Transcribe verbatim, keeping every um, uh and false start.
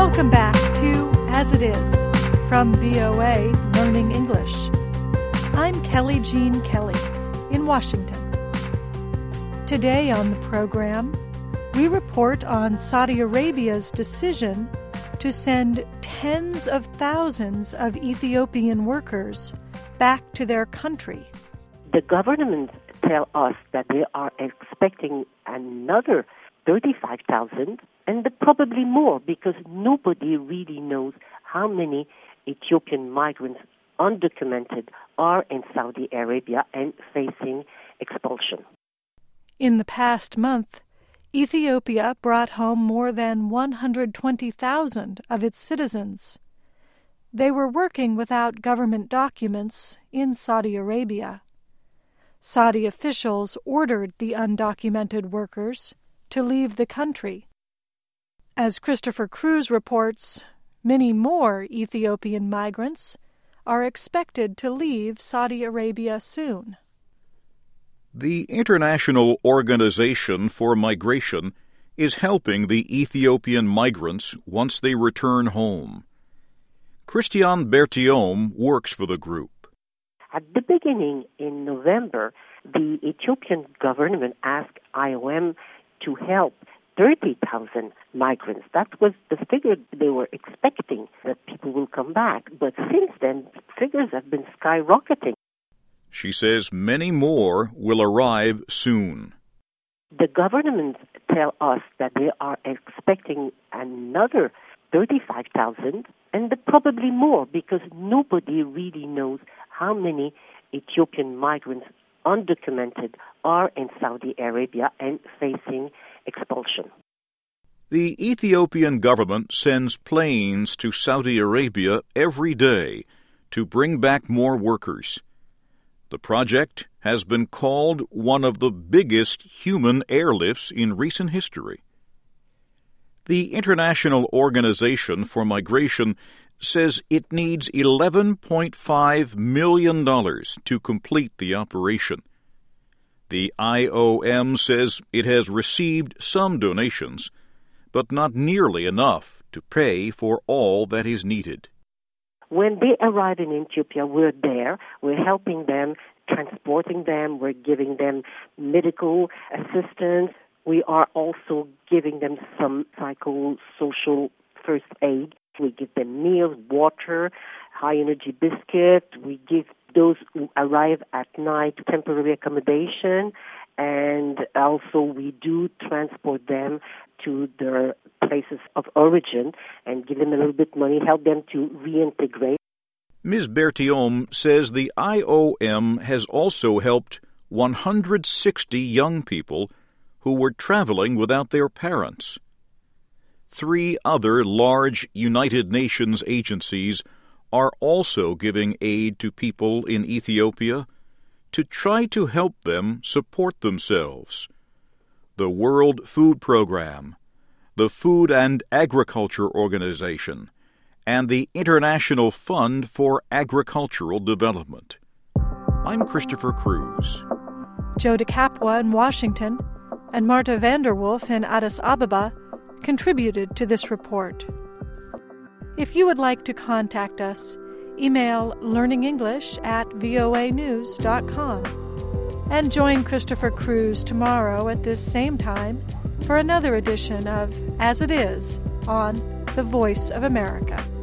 Welcome back to As It Is from V O A Learning English. I'm Kelly Jean Kelly in Washington. Today on the program, we report on Saudi Arabia's decision to send tens of thousands of Ethiopian workers back to their country. The government tell us that they are expecting another thirty-five thousand, and probably more, because nobody really knows how many Ethiopian migrants, undocumented, are in Saudi Arabia and facing expulsion. In the past month, Ethiopia brought home more than one hundred twenty thousand of its citizens. They were working without government documents in Saudi Arabia. Saudi officials ordered the undocumented workers to leave the country. As Christopher Cruz reports, many more Ethiopian migrants are expected to leave Saudi Arabia soon. The International Organization for Migration is helping the Ethiopian migrants once they return home. Christian Bertiom works for the group. At the beginning, in November, the Ethiopian government asked I O M to help thirty thousand migrants. That was the figure they were expecting, that people will come back. But since then, figures have been skyrocketing. She says many more will arrive soon. The government tell us that they are expecting another thirty-five thousand, and probably more, because nobody really knows how many Ethiopian migrants, undocumented, are in Saudi Arabia and facing expulsion. The Ethiopian government sends planes to Saudi Arabia every day to bring back more workers. The project has been called one of the biggest human airlifts in recent history. The International Organization for Migration says it needs eleven point five million dollars to complete the operation. The I O M says it has received some donations, but not nearly enough to pay for all that is needed. When they arrive in Ethiopia, we're there. We're helping them, transporting them. We're giving them medical assistance. We are also giving them some psychosocial first aid. We give them meals, water, high-energy biscuit. We give those who arrive at night temporary accommodation. And also we do transport them to their places of origin and give them a little bit of money, help them to reintegrate. Miz Bertiom says the I O M has also helped one hundred sixty young people who were traveling without their parents. Three other large United Nations agencies are also giving aid to people in Ethiopia to try to help them support themselves. The World Food Program, the Food and Agriculture Organization, and the International Fund for Agricultural Development. I'm Christopher Cruz. Joe DeCapua in Washington and Marta Vanderwolf in Addis Ababa contributed to this report. If you would like to contact us, email learningenglish at voa news dot com and join Christopher Cruz tomorrow at this same time for another edition of As It Is on The Voice of America.